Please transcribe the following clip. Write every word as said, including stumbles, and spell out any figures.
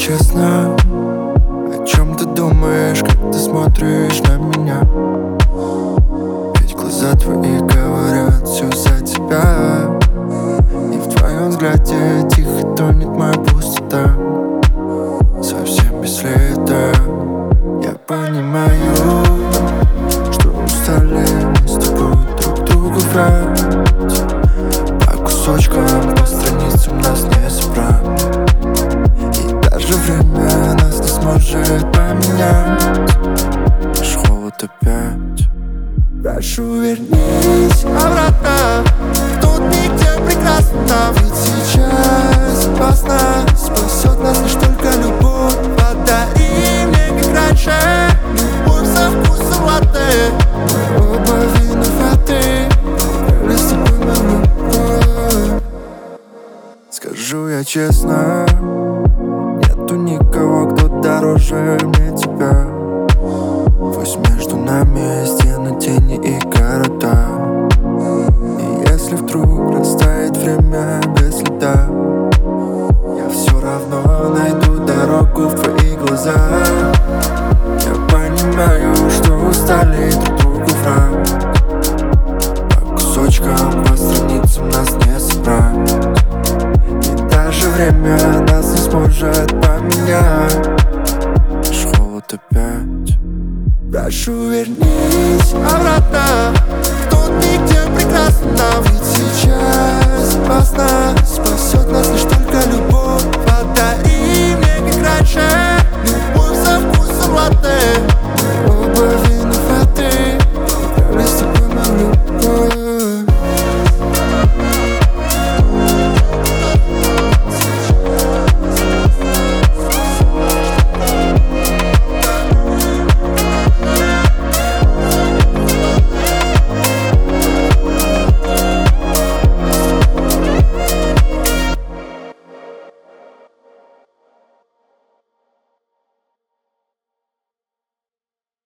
честно, о чем ты думаешь, как ты смотришь на меня? Ведь глаза твои говорят все за тебя, и в твоем взгляде тихо тонет моя пустота. Совсем без следа. Я понимаю, что устали мы с тобой друг другу врать. По кусочкам, по страницам нас не собрать. И даже время нас не сможет поменять. Наш холод опять. Прошу, вернись обратно в тот миг, где прекрасно там. Ведь сейчас опасно, спасет нас лишь только любовь. Подари мне, как раньше, любовь со вкусом латте. Мы оба виноваты, украли с тобой мою любовь. Скажу я честно, нету никого, кто дороже мне тебя. Пусть между нами стены, тени и города. И если вдруг растает время без следа, я все равно найду дорогу в твои глаза. Я понимаю, что устали друг другу врать. По кусочкам, по страницам нас не собрать. И даже время нас не сможет поменять. Наш холод опять. Прошу, вернись обратно